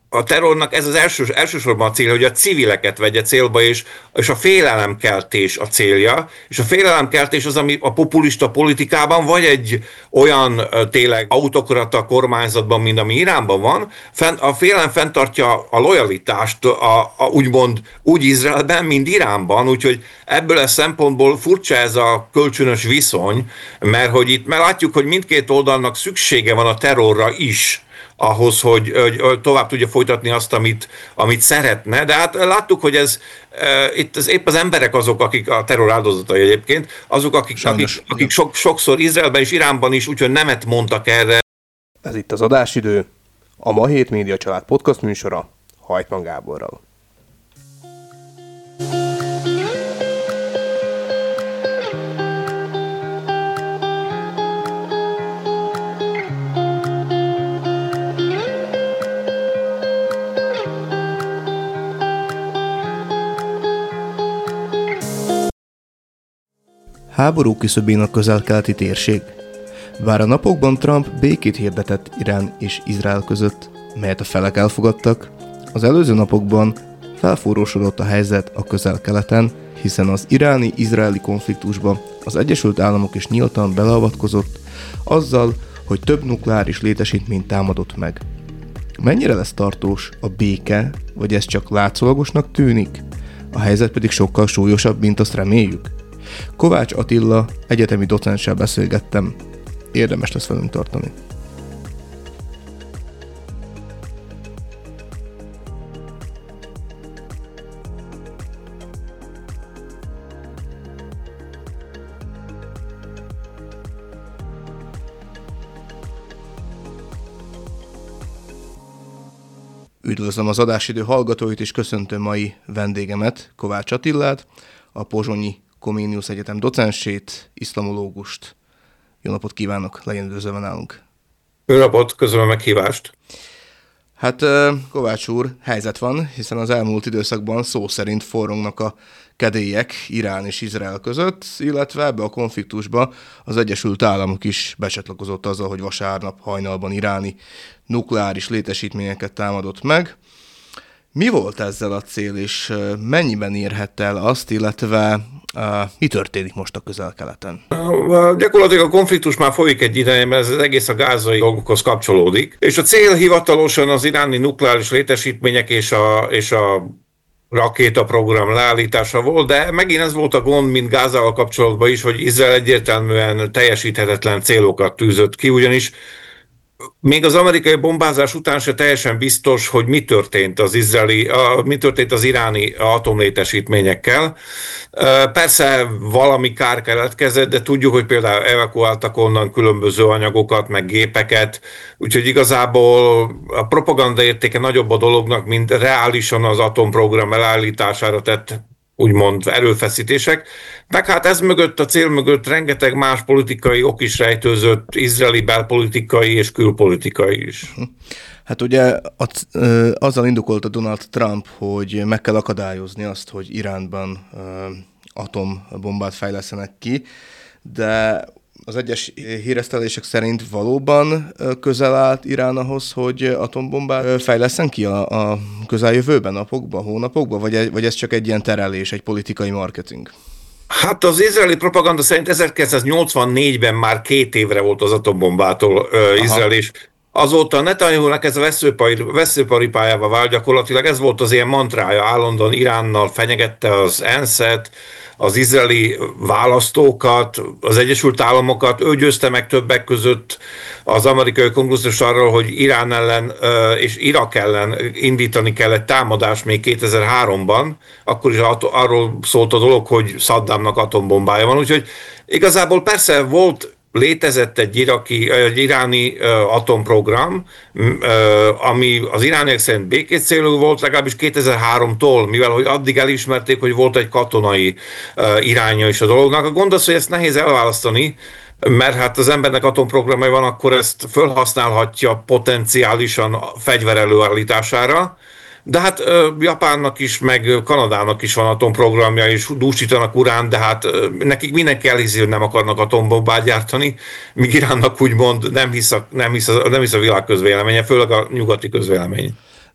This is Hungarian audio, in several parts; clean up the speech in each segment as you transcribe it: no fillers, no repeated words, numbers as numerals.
a terrornak ez az elsősorban a célja, hogy a civileket vegye célba, és a félelemkeltés a célja, és a félelemkeltés az, ami a populista politikában, vagy egy olyan tényleg autokrata kormányzatban, mint ami Iránban van, a félelem fenntartja a lojalitást, úgymond úgy Izraelben, mint Iránban, úgyhogy ebből a szempontból furcsa ez a kölcsönös viszony, mert látjuk, hogy mindkét oldalnak szüksége van a terrorra is, ahhoz, hogy tovább tudja folytatni azt, amit szeretne. De hát láttuk, hogy épp az emberek azok, akik a terror áldozatai egyébként, azok, akik sokszor Izraelben és Iránban is úgyhogy nemet mondtak erre. Ez itt az adásidő, a Ma Hét Média Család podcast műsora Hajtman Gáborral. Háború küszöbén a közel-keleti térség. Bár a napokban Trump békét hirdetett Irán és Izrael között, melyet a felek elfogadtak, az előző napokban felforrósodott a helyzet a közel-keleten, hiszen az iráni-izraeli konfliktusba az Egyesült Államok is nyíltan beleavatkozott, azzal, hogy több nukleáris létesítményt támadott meg. Mennyire lesz tartós a béke, vagy ez csak látszólagosnak tűnik? A helyzet pedig sokkal súlyosabb, mint azt reméljük? Kovács Attila egyetemi docenssel beszélgettem. Érdemes lesz velünk tartani. Üdvözlöm az adásidő hallgatóit, és köszöntöm mai vendégemet, Kovács Attilát, a pozsonyi Comenius Egyetem docensét, iszlamológust. Jó napot kívánok, legyen üdvözölve nálunk. Jó napot, köszönöm a meghívást. Hát Kovács úr, helyzet van, hiszen az elmúlt időszakban szó szerint forrongnak a kedélyek Irán és Izrael között, illetve ebbe a konfliktusba az Egyesült Államok is becsatlakozott azzal, hogy vasárnap hajnalban iráni nukleáris létesítményeket támadott meg. Mi volt ezzel a cél, és mennyiben érhette el azt, illetve mi történik most a közel-keleten? Gyakorlatilag a konfliktus már folyik egy ideje, mert ez az egész a gázai dolgokhoz kapcsolódik. És a cél hivatalosan az iráni nukleáris létesítmények és a rakétaprogram leállítása volt, de megint ez volt a gond, mint Gázával kapcsolatban is, hogy Izrael egyértelműen teljesíthetetlen célokat tűzött ki, ugyanis még az amerikai bombázás után se teljesen biztos, hogy mi történt az iráni atomlétesítményekkel. Persze valami kár keletkezett, de tudjuk, hogy például evakuáltak onnan különböző anyagokat, meg gépeket, úgyhogy igazából a propaganda értéke nagyobb a dolognak, mint reálisan az atomprogram elállítására tett úgymond erőfeszítések. Meg hát ez mögött, a cél mögött rengeteg más politikai ok is rejtőzött, izraeli belpolitikai és külpolitikai is. Hát ugye azzal indokolta Donald Trump, hogy meg kell akadályozni azt, hogy Iránban atombombát fejlesztenek ki, de az egyes híresztelések szerint valóban közel állt Irán ahhoz, hogy atombombát fejleszten ki a közeljövőben, napokban, hónapokban, vagy ez csak egy ilyen terelés, egy politikai marketing? Hát az izraeli propaganda szerint 1984-ben már 2 évre volt az atombombától Izrael, és azóta Netanyahu-nak ez a veszőparipájává vált, gyakorlatilag ez volt az ilyen mantrája, állandóan Iránnal fenyegette az ENSZ-et, az izraeli választókat, az Egyesült Államokat, ő győzte meg többek között az amerikai kongresszus arról, hogy Irán ellen és Irak ellen indítani kell egy támadást még 2003-ban, akkor is arról szólt a dolog, hogy Saddamnak atombombája van, úgyhogy igazából persze létezett egy iráni atomprogram, ami az irániak szerint békés célú volt, legalábbis 2003-tól, mivel hogy addig elismerték, hogy volt egy katonai iránya is a dolognak. A gond az, hogy ezt nehéz elválasztani, mert hát az embernek atomprogramja van, akkor ezt felhasználhatja potenciálisan fegyver előállítására, de hát Japánnak is, meg Kanadának is van atomprogramja, és dúsítanak urán, de hát nekik mindenki elhiszi, hogy nem akarnak atombombát gyártani, míg Iránnak úgymond nem hisz a világ közvéleménye, főleg a nyugati közvélemény.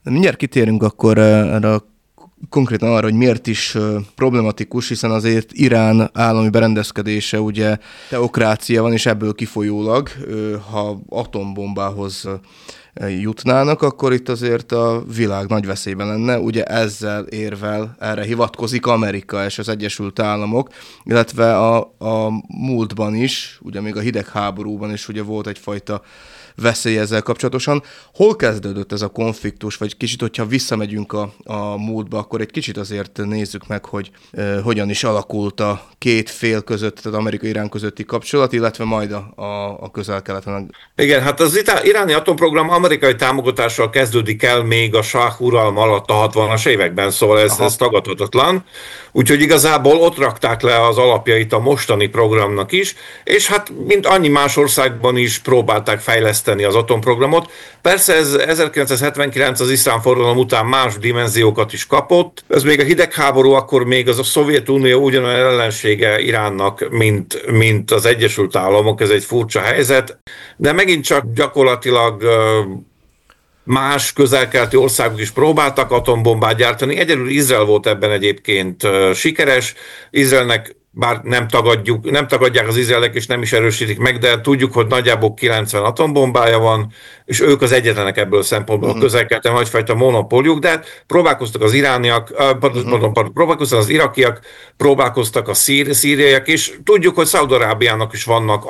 Mindjárt kitérünk akkor erre konkrétan arra, hogy miért is problematikus, hiszen azért Irán állami berendezkedése ugye teokrácia van, és ebből kifolyólag, ha atombombához jutnának, akkor itt azért a világ nagy veszélyben lenne. Ugye ezzel érvel, erre hivatkozik Amerika és az Egyesült Államok, illetve a múltban is, ugye még a hidegháborúban is ugye volt egyfajta veszély ezzel kapcsolatosan. Hol kezdődött ez a konfliktus, vagy kicsit, hogyha visszamegyünk a múltba, akkor egy kicsit azért nézzük meg, hogy hogyan is alakult a két fél között, tehát Amerika-Irán közötti kapcsolat, illetve majd a közel-keleten. Igen, hát az iráni atomprogram amerikai támogatással kezdődik el még a sáh uralma alatt a 60-as években, szóval ez tagadhatatlan. Úgyhogy igazából ott rakták le az alapjait a mostani programnak is, és hát mint annyi más országban is próbálták fejleszteni az atomprogramot. Persze ez 1979 az iszlám forradalom után más dimenziókat is kapott. Ez még a hidegháború, akkor még az a Szovjetunió ugyanolyan ellensége Iránnak, mint az Egyesült Államok, ez egy furcsa helyzet, de megint csak gyakorlatilag más közel-keleti országok is próbáltak atombombát gyártani. Egyedül Izrael volt ebben egyébként sikeres. Izraelnek, bár nem tagadják az izraelek, és nem is erősítik meg, de tudjuk, hogy nagyjából 90 atombombája van, és ők az egyetlenek ebből a szempontból a közel-keleten nagyfajta monopóliuk, de próbálkoztak az irániak, próbálkoztak az irakiak, próbálkoztak a szíriaiak, és tudjuk, hogy Szaúd-Arábiának is vannak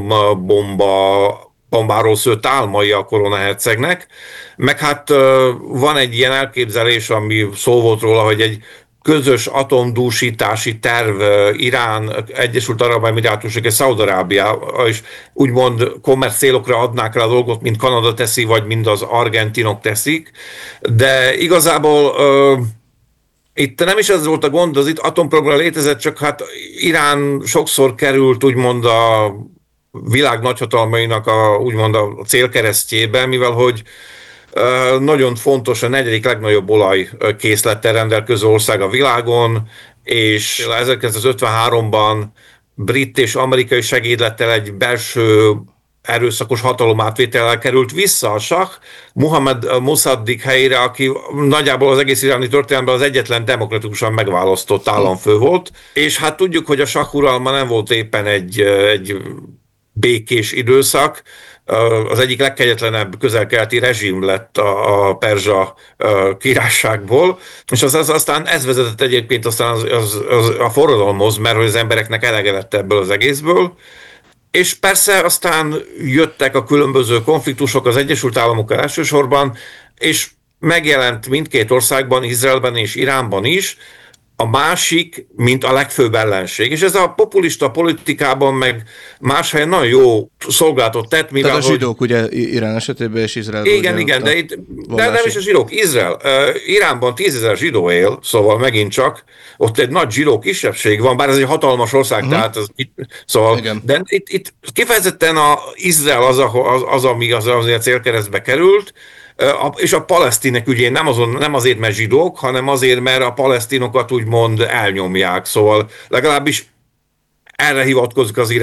bombáról szőtt álmai a koronahercegnek, meg hát van egy ilyen elképzelés, ami szó volt róla, hogy egy közös atomdúsítási terv Irán, Egyesült Arab Emirátusok és Szaúd-Arábia, és úgymond kommerc célokra adnák rá a dolgot, mint Kanada teszi, vagy mind az argentinok teszik, de igazából itt nem is ez volt a gond, az itt atomprogram létezett, csak hát Irán sokszor került úgymond a világ nagyhatalmainak úgymond a célkeresztjébe, mivel hogy nagyon fontos, a negyedik legnagyobb olajkészlettel rendelkező ország a világon, és 1953-ban brit és amerikai segédlettel egy belső erőszakos hatalomátvétellel került vissza a sáh Mohammed Mossadegh helyére, aki nagyjából az egész iráni történelemben az egyetlen demokratikusan megválasztott államfő volt, és hát tudjuk, hogy a sáh uralma nem volt éppen egy békés időszak. Az egyik legkegyetlenebb közel-keleti rezsim lett a perzsa királyságból, és aztán ez vezetett egyébként aztán a forradalomhoz, mert hogy az embereknek elege lett ebből az egészből, és persze aztán jöttek a különböző konfliktusok az Egyesült Államokkal elsősorban, és megjelent mindkét országban, Izraelben és Iránban is, a másik, mint a legfőbb ellenség. És ez a populista politikában meg más helyen nagyon jó szolgálatot tett. Mivel, tehát a zsidók ugye Irán esetében és Izraelben. Igen, de nem is a zsidók. Iránban 10 000 zsidó él, szóval megint csak ott egy nagy zsidó kisebbség van, bár ez egy hatalmas ország, tehát szóval, de itt kifejezetten Izrael az, ami a célkeresztbe került, és a palesztinek ügyén nem azért, mert zsidók, hanem azért, mert a palesztinokat úgymond elnyomják. Szóval legalábbis erre hivatkozik az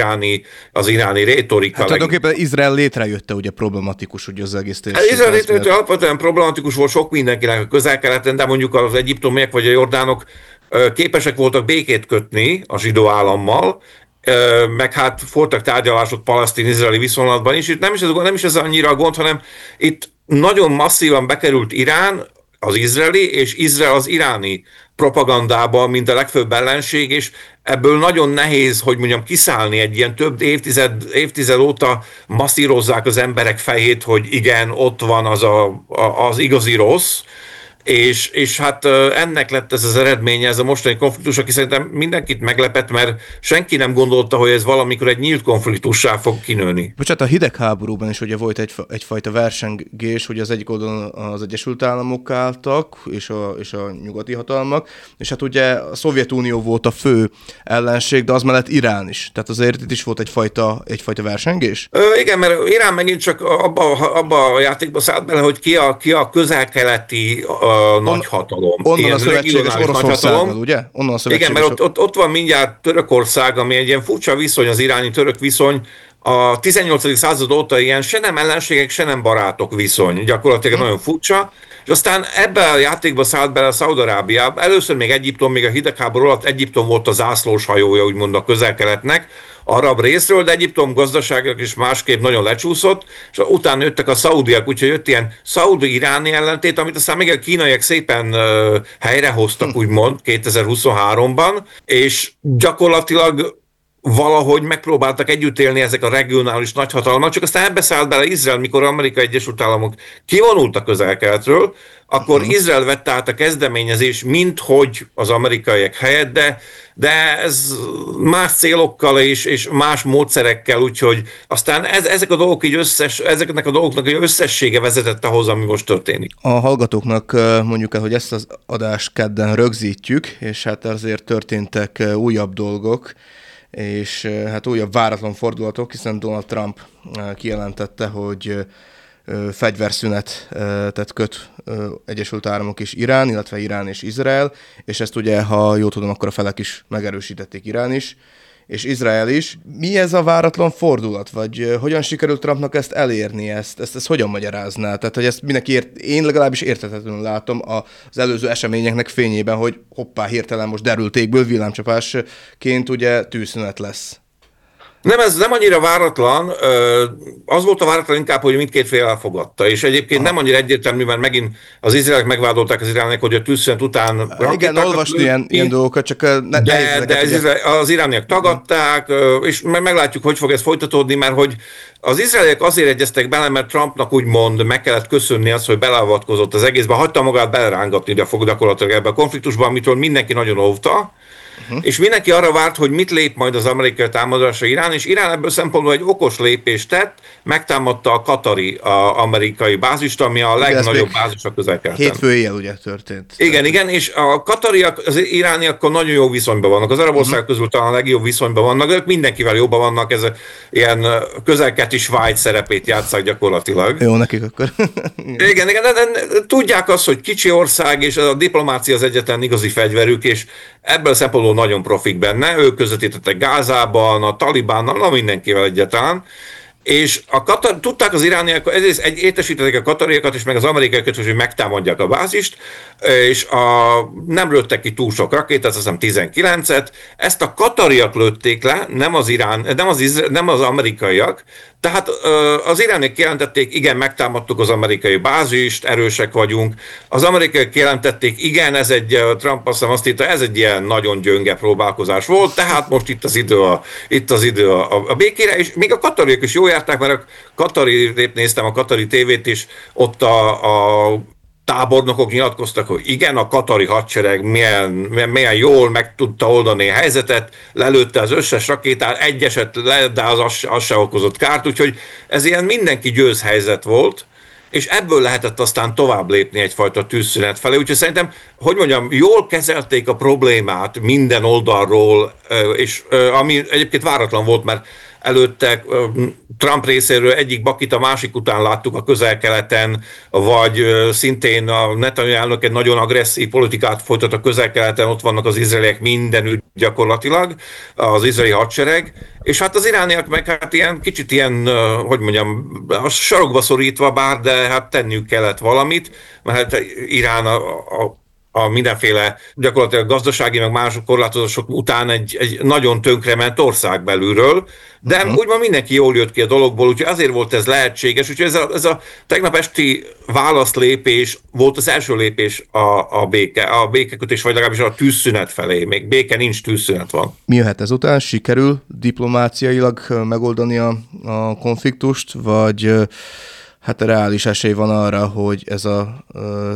iráni rétorika. Hát tulajdonképpen Izrael létrejötte ugye problematikus ugye az egész térség. Izrael létrejötte alapvetően problematikus volt sok mindenkinek a közel-keleten, de mondjuk az egyiptomiek vagy a jordánok képesek voltak békét kötni a zsidó állammal, meg hát voltak tárgyalások palesztin-izraeli viszonylatban is. Itt nem is ez annyira a gond, hanem itt nagyon masszívan bekerült Irán, az izraeli, és Izrael az iráni propagandába, mint a legfőbb ellenség, és ebből nagyon nehéz, hogy mondjam, kiszállni egy ilyen több évtized óta masszírozzák az emberek fejét, hogy igen, ott van az igazi rossz, és hát ennek lett ez az eredménye, ez a mostani konfliktus, aki szerintem mindenkit meglepett, mert senki nem gondolta, hogy ez valamikor egy nyílt konfliktussá fog kinőni. Bocsánat, a hidegháborúban is ugye volt egyfajta versengés, hogy az egyik oldalon az Egyesült Államok álltak, és a nyugati hatalmak, és hát ugye a Szovjetunió volt a fő ellenség, de az mellett Irán is. Tehát azért itt is volt egyfajta versengés? Igen, mert Irán megint csak abba a játékba szállt bele, hogy ki a közel-keleti nagy hatalom. Onnan a szövetséges Oroszországgal, ugye? Igen, mert ott van mindjárt Törökország, ami egy ilyen furcsa viszony, az iráni-török viszony, a 18. század óta ilyen se nem ellenségek, se nem barátok viszony, gyakorlatilag nagyon furcsa, és aztán ebbe a játékba szállt bele a Szaúd-Arábia. Először még Egyiptom, még a hidegháború alatt Egyiptom volt a zászlós hajója, úgymond a Közel-Keletnek, arab részről, de Egyiptom gazdaságnak is másképp nagyon lecsúszott, és utána jöttek a szaudiak, úgyhogy jött ilyen szaudi-iráni ellentét, amit aztán még a kínaiak szépen helyrehoztak, úgymond 2023-ban, és gyakorlatilag valahogy megpróbáltak együtt élni ezek a regionális nagyhatalmak, csak aztán ebbe szállt bele Izrael, mikor Amerika Egyesült Államok kivonult a Közel-Keletről, akkor Izrael vette át a kezdeményezés, minthogy az amerikaiak helyett, de ez más célokkal és más módszerekkel, úgyhogy aztán ezek a dolgok így ezeknek a dolgoknak egy összessége vezetett ahhoz, ami most történik. A hallgatóknak mondjuk el, hogy ezt az adást kedden rögzítjük, és hát azért történtek újabb dolgok, és hát újabb váratlan fordulatok, hiszen Donald Trump kijelentette, hogy fegyverszünetet köt Egyesült Államok és Irán, illetve Irán és Izrael, és ezt ugye, ha jól tudom, akkor a felek is megerősítették, Irán is, és Izrael is. Mi ez a váratlan fordulat, vagy hogyan sikerült Trumpnak ezt elérni, ezt hogyan magyarázná? Tehát, hogy ezt mindenki én legalábbis érthetetlenül látom az előző eseményeknek fényében, hogy hoppá, hirtelen most derült égből villámcsapásként ugye tűzszünet lesz. Nem, ez nem annyira váratlan, az volt a váratlan inkább, hogy mindkét fél elfogadta, és egyébként nem annyira egyértelmű, mert megint az izraelek megvádolták az irániak, hogy a tűzszünet után... Igen, olvasni ilyen dolgokat, csak de az irániak tagadták, és meglátjuk, hogy fog ez folytatódni, mert hogy az izraeliek azért egyeztek bele, mert Trumpnak úgymond meg kellett köszönni azt, hogy beleavatkozott az egészbe, hagyta magát belerángatni gyakorlatilag ebbe a konfliktusban, amitől mindenki nagyon óvta, és mindenki arra várt, hogy mit lép majd az amerikai támadásra Irán, és Irán ebből szempontból egy okos lépést tett, megtámadta a katari amerikai bázist, ami a legnagyobb bázis a Közel-Keleten. Hétfő éjjel ugye történt. Igen, és a katariak, az irániakkal nagyon jó viszonyban vannak. Az arab országok közül talán a legjobb viszonyban vannak, de ők mindenkivel jobban vannak, ez ilyen közel-keleti Svájc szerepét játsszák gyakorlatilag. Jó nekik akkor. Igen, de tudják azt, hogy kicsi ország, és a diplomácia az egyetlen igazi fegyverük, és ebből a szempontból nagyon profik benne, ők közvetítettek Gázában, a Talibánnal, mindenkivel egyáltalán, és tudták az irániak, ezért értesítették a katariakat és meg az amerikaiakat, hogy megtámadják a bázist, és nem lőttek ki túl sok rakétát, azt hiszem 19-et, ezt a katariak lőtték le, nem az amerikaiak, tehát az irániak kijelentették, igen, megtámadtuk az amerikai bázist, erősek vagyunk. Az amerikaiak kijelentették, igen, Trump azt írta, ez egy ilyen nagyon gyönge próbálkozás volt, tehát most itt az idő a békére, és még a katariak is jól járták, mert néztem a katari tévét is, ott a tábornokok nyilatkoztak, hogy igen, a katari hadsereg milyen jól meg tudta oldani a helyzetet, lelőtte az összes rakétát, egy eset le, de az se okozott kárt, úgyhogy ez ilyen mindenki győz helyzet volt, és ebből lehetett aztán tovább lépni egyfajta tűzszünet felé, úgyhogy szerintem, hogy mondjam, jól kezelték a problémát minden oldalról, és ami egyébként váratlan volt, mert előtte Trump részéről egyik bakit a másik után láttuk a Közel-Keleten, vagy szintén a Netanyahu elnök egy nagyon agresszív politikát folytat a Közel-Keleten, ott vannak az izraeliek mindenütt gyakorlatilag, az izraeli hadsereg, és hát az irániak meg hát kicsit ilyen, hogy mondjam, a sarokba szorítva bár, de hát tenniük kellett valamit, mert hát Irán a mindenféle gyakorlatilag gazdasági, meg mások korlátozások után egy nagyon tönkrement ország belülről, de úgymond mindenki jól jött ki a dologból, úgyhogy azért volt ez lehetséges, úgyhogy ez a tegnap esti válaszlépés volt az első lépés a békekötés, vagy legalábbis a tűzszünet felé, még béke nincs, tűzszünet van. Mi jöhet ezután? Sikerül diplomáciailag megoldani a konfliktust, vagy hát reális esély van arra, hogy ez a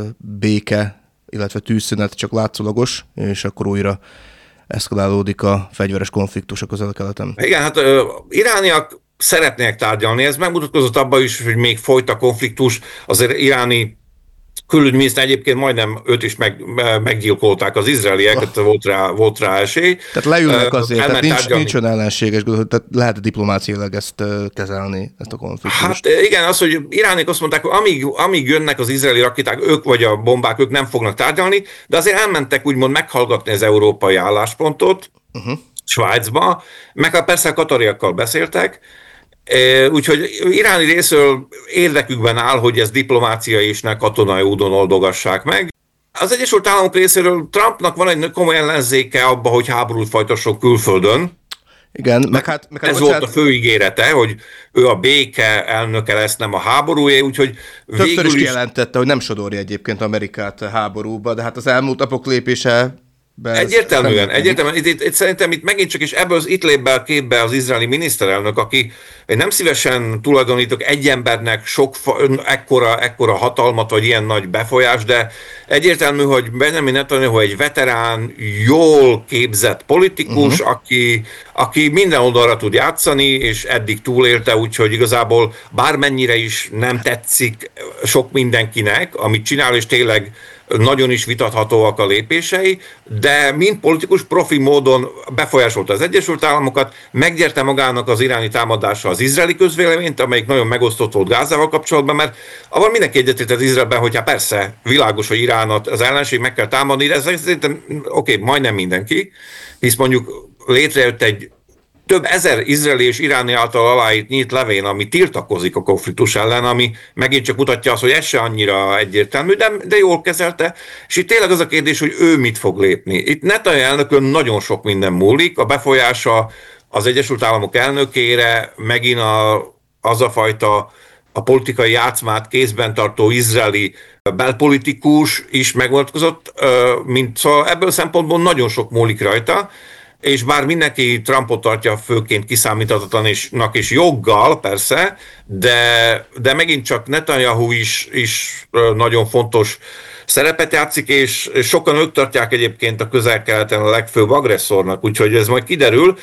béke, illetve tűzszünet csak látszólagos, és akkor újra eszkalálódik a fegyveres konfliktus a Közel-Keleten. Igen, hát irániak szeretnék tárgyalni, ez megmutatkozott abban is, hogy még folyt a konfliktus, azért iráni külügyminiszter egyébként majdnem őt is meggyilkolták az izraeliek, volt rá esély. Tehát leülnek azért, tehát nincs olyan ellenséges, tehát lehet diplomáciailag ezt kezelni, ezt a konfliktust. Hát igen, az, hogy irániak azt mondták, hogy amíg jönnek az izraeli rakéták, ők vagy a bombák, ők nem fognak tárgyalni, de azért elmentek úgymond meghallgatni az európai álláspontot Svájcba, meg persze a katariakkal beszéltek, Úgyhogy iráni részről érdekükben áll, hogy ez diplomáciai és ne katonai úton oldogassák meg. Az Egyesült Államok részéről Trumpnak van egy komoly ellenzéke abba, hogy háborút folytasson külföldön. Igen, ez volt a fő ígérete, hogy ő a béke elnöke lesz, nem a háborúé, úgyhogy többször is kijelentette, hogy nem sodorja egyébként Amerikát háborúba, de hát az elmúlt napok lépése Egyértelműen. Itt szerintem itt megint csak, és ebből itt lép be a képbe az izraeli miniszterelnök, aki nem szívesen tulajdonítok egy embernek ekkora hatalmat, vagy ilyen nagy befolyás, de egyértelmű, hogy Benjamin Netanyahu egy veterán, jól képzett politikus, aki minden oldalra tud játszani, és eddig túlélte, úgyhogy igazából bármennyire is nem tetszik sok mindenkinek, amit csinál, és tényleg nagyon is vitathatóak a lépései, de mind politikus profi módon befolyásolta az Egyesült Államokat, meggyerte magának az iráni támadással az izraeli közvéleményt, amelyik nagyon megosztott volt Gázával kapcsolatban, mert avval mindenki egyetértett Izraelben, hogy hát persze, világos, hogy Iránat az ellenség meg kell támadni, de ez szerintem majdnem mindenki, hisz mondjuk létrejött egy több ezer izraeli és iráni által aláírt nyílt levél, ami tiltakozik a konfliktus ellen, ami megint csak mutatja azt, hogy ez se annyira egyértelmű, de jól kezelte. És itt tényleg az a kérdés, hogy ő mit fog lépni. Itt Netanyahu elnökön nagyon sok minden múlik, a befolyása az Egyesült Államok elnökére, megint az a fajta a politikai játszmát kézben tartó izraeli belpolitikus is megvonatkozott, szóval ebből a szempontból nagyon sok múlik rajta, és bár mindenki Trumpot tartja főként kiszámíthatatlanak és joggal persze, de megint csak Netanyahu is nagyon fontos szerepet játszik, és sokan ők tartják egyébként a Közel-Keleten a legfőbb agresszornak, úgyhogy ez majd kiderül,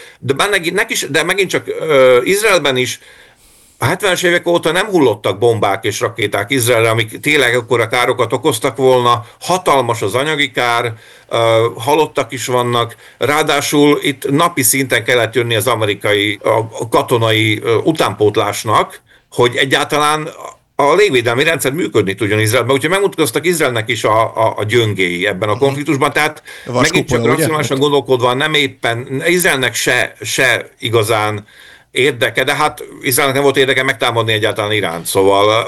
de megint csak Izraelben is a 70-es évek óta nem hullottak bombák és rakéták Izraelre, amik tényleg akkora károkat okoztak volna, hatalmas az anyagi kár, halottak is vannak, ráadásul itt napi szinten kellett jönni az amerikai a katonai utánpótlásnak, hogy egyáltalán a légvédelmi rendszer működni tudjon Izraelben, úgyhogy megmutatkoztak Izraelnek is a gyöngéi ebben a konfliktusban, tehát megint csak racionálisan gondolkodva nem éppen Izraelnek se igazán érdeke, de hát Izraelnek nem volt érdeke megtámadni egyáltalán Iránt, szóval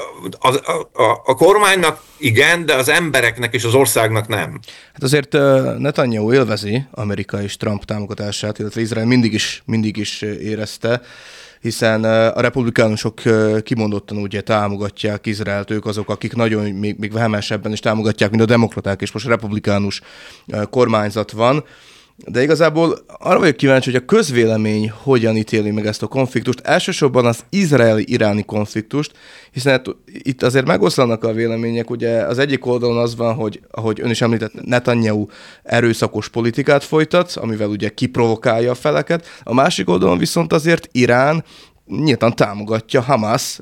a kormánynak igen, de az embereknek és az országnak nem. Hát azért Netanyahu élvezi Amerika és Trump támogatását, illetve Izrael mindig is érezte, hiszen a republikánusok kimondottan ugye támogatják Izraelt, ők azok, akik nagyon még vehemensebben is támogatják, mint a demokraták, és most a republikánus kormányzat van. De igazából arra vagyok kíváncsi, hogy a közvélemény hogyan ítéli meg ezt a konfliktust, elsősorban az izraeli-iráni konfliktust, hiszen itt azért megoszlanak a vélemények, ugye az egyik oldalon az van, hogy ahogy ön is említett, Netanyahu erőszakos politikát folytat, amivel ugye kiprovokálja a feleket, a másik oldalon viszont azért Irán nyíltan támogatja Hamas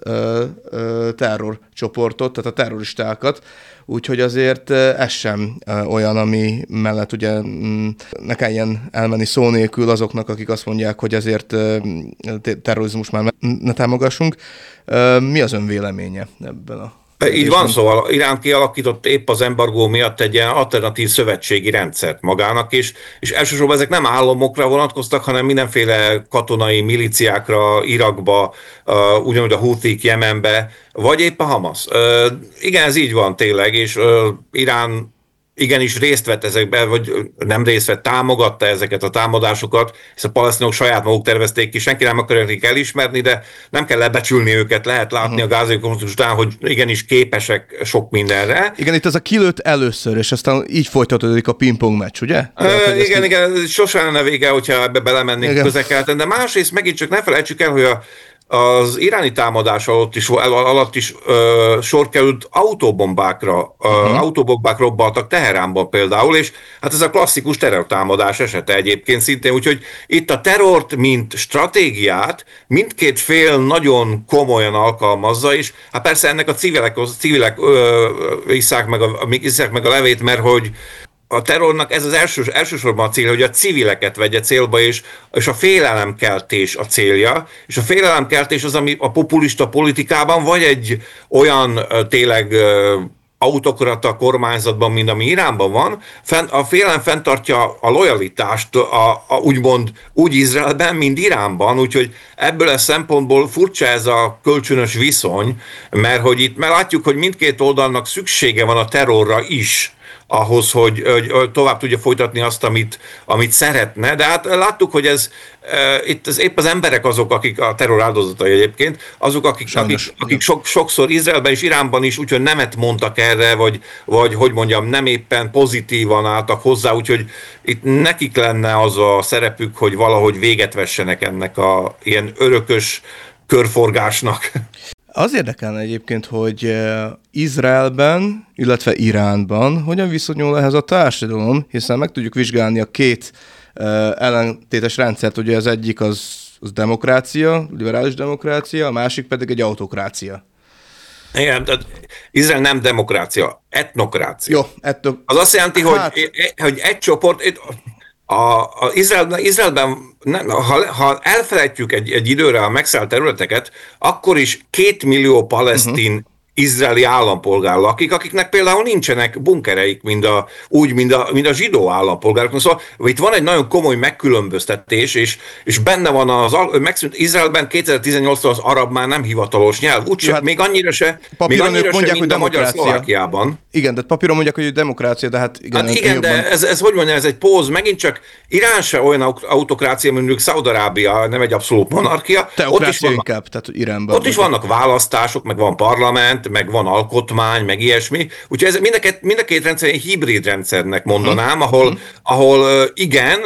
terrorcsoportot, tehát a terroristákat, úgyhogy azért ez sem olyan, ami mellett ugye ne kelljen elmenni szó nélkül azoknak, akik azt mondják, hogy azért terrorizmus már ne támogassunk. Mi az ön véleménye ebben a... Így van, szóval Irán kialakított épp az embargó miatt egy ilyen alternatív szövetségi rendszert magának is, és elsősorban ezek nem államokra vonatkoztak, hanem mindenféle katonai milíciákra, Irakba, ugyanúgy a Houthik Jemenbe, vagy épp a Hamas. Igen, ez így van tényleg, és Irán igenis részt vett ezekben, vagy nem részt vett, támogatta ezeket a támadásokat, hisz a palesztinok saját maguk tervezték ki, senki nem akarja nekik elismerni, de nem kell lebecsülni őket, lehet látni a gázai konfliktus után, hogy igenis képesek sok mindenre. Igen, itt ez a kilőtt először, és aztán így folytatódik a pingpong meccs, ugye? Igen, sosem lenne vége, hogyha ebbe belemennénk Közel-Keleten, de másrészt megint csak ne felejtsük el, hogy az iráni támadás alatt is sor került autóbombákra, autóbombák robbaltak Teheránban például, és hát ez a klasszikus terrortámadás esete egyébként szintén, úgyhogy itt a terrort, mint stratégiát mindkét fél nagyon komolyan alkalmazza, és hát persze ennek a civilek isszák meg a levét, mert hogy a terrornak ez az elsősorban a célja, hogy a civileket vegye célba, és a félelemkeltés a célja, és a félelemkeltés az, ami a populista politikában vagy egy olyan tényleg autokrata kormányzatban, mint ami Iránban van, a félelem fenntartja a lojalitást úgymond úgy Izraelben, mint Iránban, úgyhogy ebből a szempontból furcsa ez a kölcsönös viszony, mert látjuk, hogy mindkét oldalnak szüksége van a terrorra is, ahhoz, hogy tovább tudja folytatni azt, amit szeretne. De hát láttuk, hogy ez épp az emberek azok, akik a terror áldozatai egyébként, azok, akik sokszor Izraelben és Iránban is úgyhogy nemet mondtak erre, vagy hogy mondjam, nem éppen pozitívan álltak hozzá, úgyhogy itt nekik lenne az a szerepük, hogy valahogy véget vessenek ennek a ilyen örökös körforgásnak. Az érdekelne egyébként, hogy Izraelben, illetve Iránban hogyan viszonyul ehhez a társadalom, hiszen meg tudjuk vizsgálni a két ellentétes rendszert, ugye az egyik az demokrácia, liberális demokrácia, a másik pedig egy autokrácia. Igen, tehát Izrael nem demokrácia, etnokrácia. Jó, az azt jelenti, hogy egy csoport... Izraelben, ha elfelejtjük egy időre a megszállt területeket, akkor is 2 millió palesztin izraeli állampolgár lakik, akiknek például nincsenek bunkereik, mint a zsidó állampolgárok. Szóval itt van egy nagyon komoly megkülönböztetés, és benne van megszűnt Izraelben 2018-tól az arab már nem hivatalos nyelv, úgyse, hát még annyira se, mondják, mint a magyar Szlovákiában. Igen, de papíron mondják, hogy demokrácia, de hát igen. Hát igen, de ez hogy mondja, ez egy póz, megint csak Irán se olyan autokrácia, mint mondjuk Szaúd-Arábia, nem egy abszolút monarchia. Teokrácia inkább, tehát Iránban. Ott is vannak választások, meg van parlament, meg van alkotmány, meg ilyesmi. Úgyhogy ez mind a két rendszer egy hibrid rendszernek mondanám, ahol igen,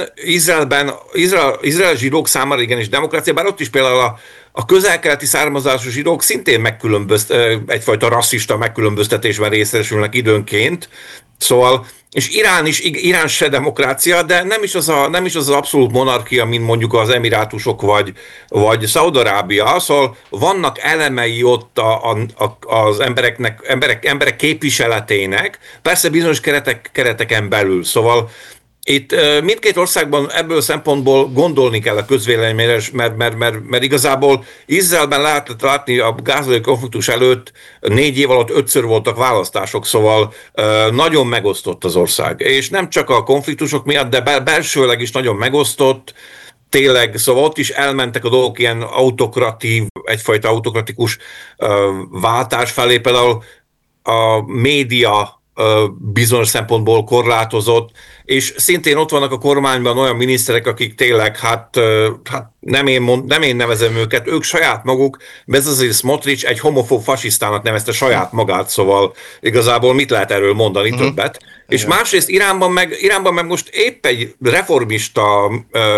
Izrael zsidók számára igenis demokrácia, bár ott is például a közel-keleti származású zsidók szintén egyfajta rasszista megkülönböztetésben részesülnek időnként. Szóval, és Irán se demokrácia, de nem is az abszolút monarchia, mint mondjuk az Emirátusok vagy Szaúd-Arábia. Szóval vannak elemei ott az emberek képviseletének, persze bizonyos kereteken belül. Szóval itt mindkét országban ebből a szempontból gondolni kell a közvéleményre, mert igazából Izraelben lehetett látni a gázai konfliktus előtt 4 év alatt 5-ször voltak választások, szóval nagyon megosztott az ország. És nem csak a konfliktusok miatt, de belsőleg is nagyon megosztott, tényleg, szóval ott is elmentek a dolgok ilyen egyfajta autokratikus váltás felé, például a média bizonyos szempontból korlátozott, és szintén ott vannak a kormányban olyan miniszterek, akik tényleg, hát nem én nevezem őket, ők saját maguk, Bezalel Smotrich egy homofób fasisztának nevezte saját magát, szóval igazából mit lehet erről mondani többet. És másrészt Iránban meg most épp egy reformista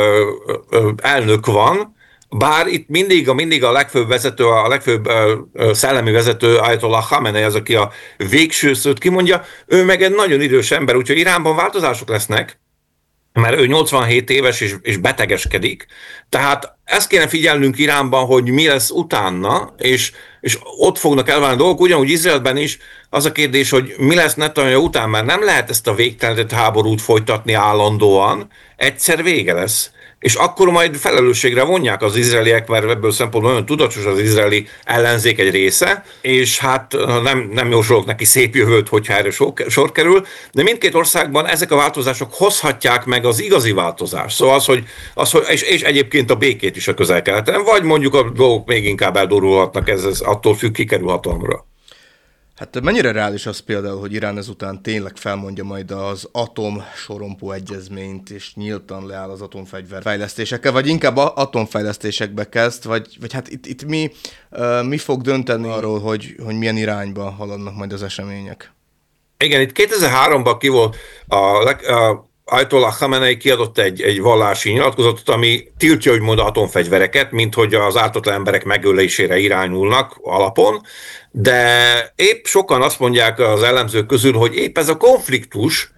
elnök van, bár itt mindig a legfőbb vezető, a legfőbb szellemi vezető Ayatollah Khamenei az, aki a végső szót kimondja, ő meg egy nagyon idős ember, úgyhogy Iránban változások lesznek, mert ő 87 éves és betegeskedik. Tehát ezt kéne figyelnünk Iránban, hogy mi lesz utána, és ott fognak elválni dolgok, ugyanúgy Izraelben is az a kérdés, hogy mi lesz Netanyahu után, mert nem lehet ezt a végtelenített háborút folytatni állandóan, egyszer vége lesz. És akkor majd felelősségre vonják az izraeliek, mert ebből szempontból nagyon tudatos az izraeli ellenzék egy része, és hát nem jósolok neki szép jövőt, hogyha erre sor kerül, de mindkét országban ezek a változások hozhatják meg az igazi változást. Szóval és egyébként a békét is a Közel-Keleten, vagy mondjuk a dolgok még inkább eldurulhatnak, ez attól függ, ki kerül hatalomra. Hát mennyire reális az például, hogy Irán ezután tényleg felmondja majd az atomsorompó egyezményt, és nyíltan leáll az atomfegyver fejlesztésekkel, vagy inkább atomfejlesztésekbe kezd, vagy hát itt mi fog dönteni arról, hogy milyen irányba haladnak majd az események? Igen, itt 2003-ban ki volt Ayatollah Khamenei kiadott egy vallási nyilatkozatot, ami tiltja úgymond atomfegyvereket, mint hogy az ártatlan emberek megölésére irányulnak alapon, de épp sokan azt mondják az elemzők közül, hogy épp ez a konfliktus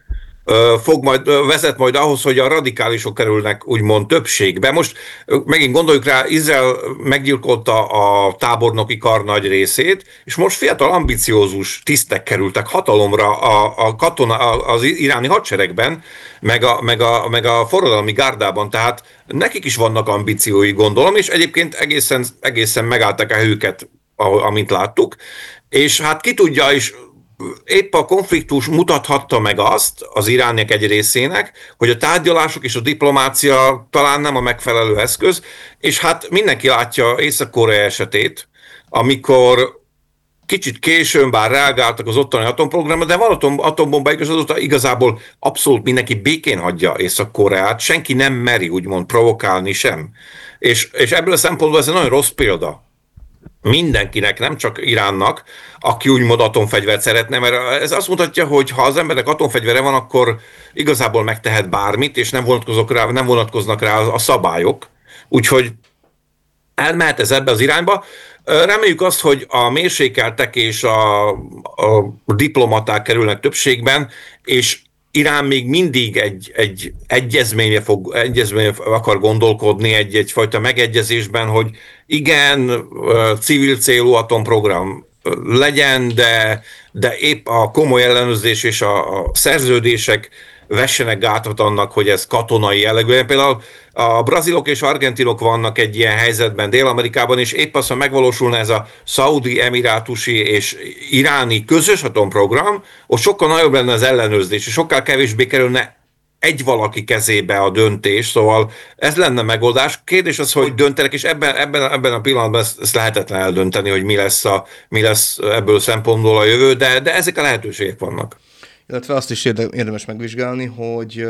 vezet majd ahhoz, hogy a radikálisok kerülnek úgymond többségbe. Most megint gondoljuk rá, Izrael meggyilkolta a tábornoki kar nagy részét, és most fiatal, ambiciózus tisztek kerültek hatalomra az iráni hadseregben, meg a forradalmi gárdában, tehát nekik is vannak ambíciói, gondolom, és egyébként egészen megállták a helyüket, amint láttuk, és hát ki tudja is, épp a konfliktus mutathatta meg azt az irániek egy részének, hogy a tárgyalások és a diplomácia talán nem a megfelelő eszköz, és hát mindenki látja Észak-Korea esetét, amikor kicsit későn bár reagáltak az ottani atomprogramra, de van atombomba, és azóta igazából abszolút mindenki békén hagyja Észak-Koreát, senki nem meri úgymond provokálni sem. És ebből a szempontból ez egy nagyon rossz példa mindenkinek, nem csak Iránnak, aki úgymond atomfegyvert szeretne, mert ez azt mutatja, hogy ha az embernek atomfegyvere van, akkor igazából megtehet bármit, és nem vonatkoznak rá a szabályok. Úgyhogy elmehet ez ebbe az irányba. Reméljük azt, hogy a mérsékeltek és a diplomaták kerülnek többségben, és Irán még mindig egy egyezménye akar gondolkodni, egyfajta megegyezésben, hogy igen, civil célú atomprogram legyen, de épp a komoly ellenőrzés és a szerződések vessenek gátat annak, hogy ez katonai jellegű. Például a brazilok és argentinok vannak egy ilyen helyzetben Dél-Amerikában, és épp az, ha megvalósulna ez a szaudi, emirátusi és iráni közös atomprogram, ott sokkal nagyobb lenne az ellenőrzés, és sokkal kevésbé kerülne egy valaki kezébe a döntés, szóval ez lenne megoldás. Kérdés az, hogy döntenek, és ebben a pillanatban ezt lehetetlen eldönteni, hogy mi lesz ebből szempontból a jövő, de ezek a lehetőségek vannak. Illetve azt is érdemes megvizsgálni, hogy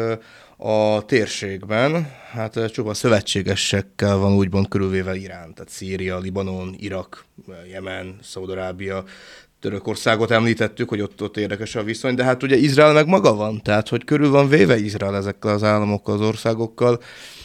a térségben csupa szövetségesekkel van úgymond körülvéve Irán, tehát Szíria, Libanon, Irak, Jemen, Szaúd-Arábia, Törökországot említettük, hogy ott érdekes a viszony, de hát ugye Izrael meg maga van, tehát hogy körül van véve Izrael ezekkel az államokkal, az országokkal,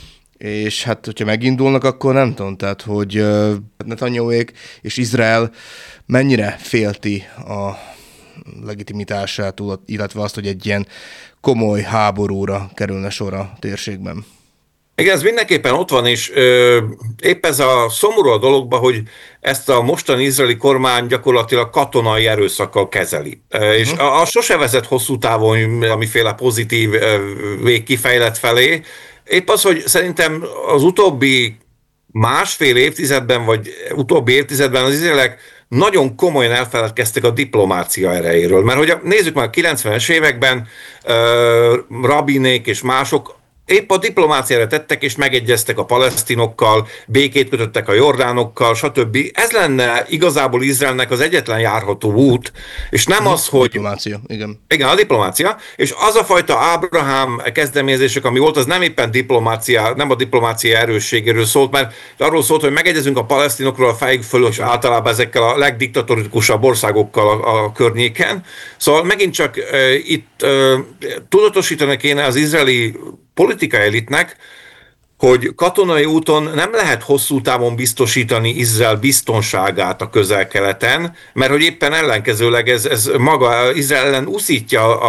és hát hogyha megindulnak, akkor nem tudom, tehát hogy Netanyahuék és Izrael mennyire félti a legitimitását, illetve azt, hogy egy ilyen komoly háborúra kerülne sor a térségben. Igen, ez mindenképpen ott van, és épp ez a szomorú a dologban, hogy ezt a mostani izraeli kormány gyakorlatilag katonai erőszakkal kezeli. És a sose vezet hosszú távon amiféle pozitív vég kifejlett felé. Épp az, hogy szerintem az utóbbi másfél évtizedben, vagy utóbbi évtizedben az izraelek nagyon komolyan elfeledkeztek a diplomácia erejéről. Mert hogy nézzük már a 90-es években, Rabinék és mások épp a diplomáciára tettek, és megegyeztek a palesztinokkal, békét kötöttek a jordánokkal, stb. Ez lenne igazából Izraelnek az egyetlen járható út, és nem az, hogy... Diplomácia, igen. Igen, a diplomácia, és az a fajta Ábrahám kezdeményezések, ami volt, az nem éppen diplomácia, nem a diplomácia erősségéről szólt, mert arról szólt, hogy megegyezünk a palesztinokról a fejük fölött, és általában ezekkel a legdiktatorikusabb országokkal a környéken. Szóval megint csak itt tudatosítani kéne az izraeli politikai elitnek, hogy katonai úton nem lehet hosszú távon biztosítani Izrael biztonságát a Közel-Keleten, mert hogy éppen ellenkezőleg ez maga Izrael ellen uszítja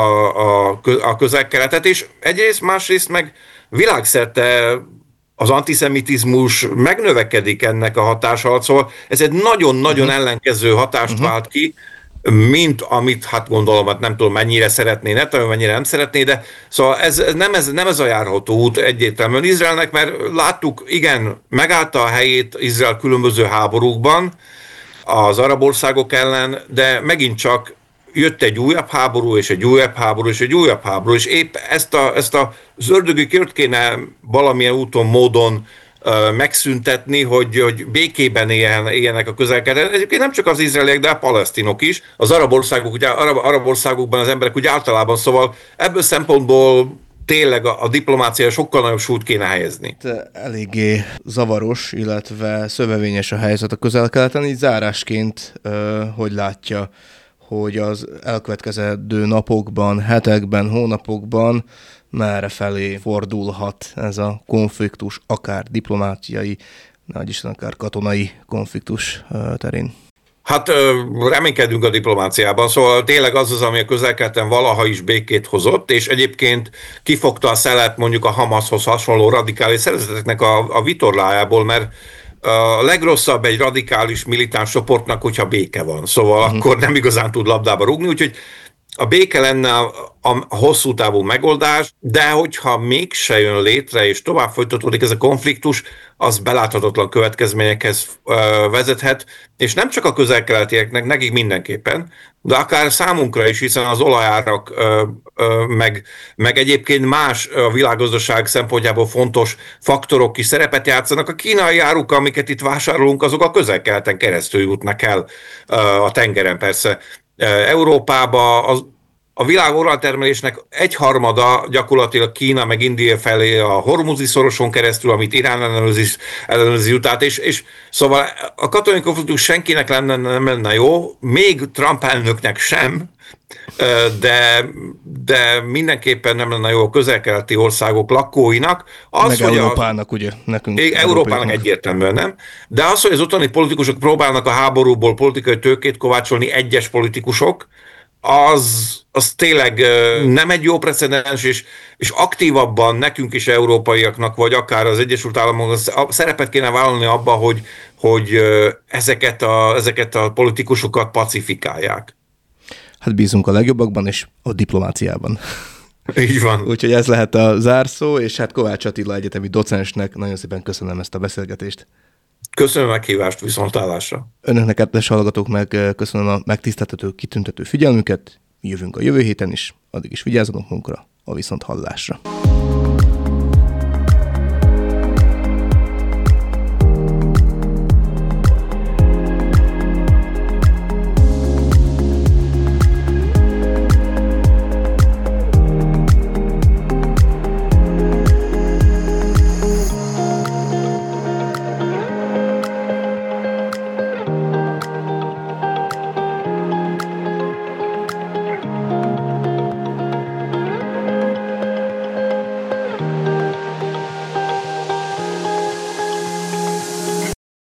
a Közel-Keletet, és egyrészt, másrészt meg világszerte az antiszemitizmus megnövekedik ennek a hatása alatt, szóval ez egy nagyon-nagyon ellenkező hatást vált ki, mint amit, hát gondolom, hát nem tudom mennyire szeretné, mennyire nem szeretné, de szóval ez nem ez a járható út egyértelműen Izraelnek, mert láttuk, igen, megállta a helyét Izrael különböző háborúkban az arab országok ellen, de megint csak jött egy újabb háború, és egy újabb háború, és egy újabb háború, és épp ezt az ördögi kört kéne valamilyen úton, módon megszüntetni, hogy békében éljenek a Közel-Keleten. Egyébként nem csak az izraeliek, de a palesztinok is. Az arab országok, ugye arab országokban az emberek úgy általában, szóval ebből szempontból tényleg a diplomácia sokkal nagyobb súlyt kéne helyezni. Eléggé zavaros, illetve szövevényes a helyzet a Közel-Keleten, így zárásként hogy látja, hogy az elkövetkezendő napokban, hetekben, hónapokban merre felé fordulhat ez a konfliktus, akár diplomáciai, nagyisten akár katonai konfliktus terén? Hát reménykedünk a diplomáciában, szóval tényleg az, ami a Közel-Keleten valaha is békét hozott, és egyébként kifogta a szelet mondjuk a Hamashoz hasonló radikális szervezeteknek a vitorlájából, mert a legrosszabb egy radikális militáns csoportnak, hogyha béke van, szóval akkor nem igazán tud labdába rúgni, úgyhogy A béke lenne a hosszú távú megoldás, de hogyha mégse jön létre és tovább folytatódik ez a konfliktus, az beláthatatlan következményekhez vezethet, és nem csak a közel-keletieknek, nekik mindenképpen, de akár számunkra is, hiszen az olajárak meg egyébként más a világgazdaság szempontjából fontos faktorok is szerepet játszanak. A kínai áruk, amiket itt vásárolunk, azok a közel-keleten keresztül jutnak el a tengeren persze. Európába a világ olajtermelésnek egyharmada gyakorlatilag Kína meg India felé a Hormuzi szoroson keresztül, amit Irán ellenőrzi utát, és szóval a katonai konfliktus senkinek nem lenne jó, még Trump elnöknek sem, de mindenképpen nem lenne jó a közel-keleti országok lakóinak. Meg Európának, ugye, nekünk. Európának egyértelműen nem. De az, hogy az ottani politikusok próbálnak a háborúból politikai tőkét kovácsolni, egyes politikusok, az tényleg nem egy jó precedens, és aktívabban nekünk is európaiaknak, vagy akár az Egyesült Államok szerepet kéne vállalni abba, hogy ezeket a politikusokat pacifikálják. Hát bízunk a legjobbakban és a diplomáciában. Így van. Úgyhogy ez lehet a zárszó, és hát Kovács Attila egyetemi docensnek nagyon szépen köszönöm ezt a beszélgetést. Köszönöm a meghívást, viszontlátásra. Önöknek, kedves hallgatók, meg köszönöm a megtiszteltető, kitüntető figyelmüket. Mi jövünk a jövő héten is, addig is vigyázzanak magunkra, a viszonthallásra.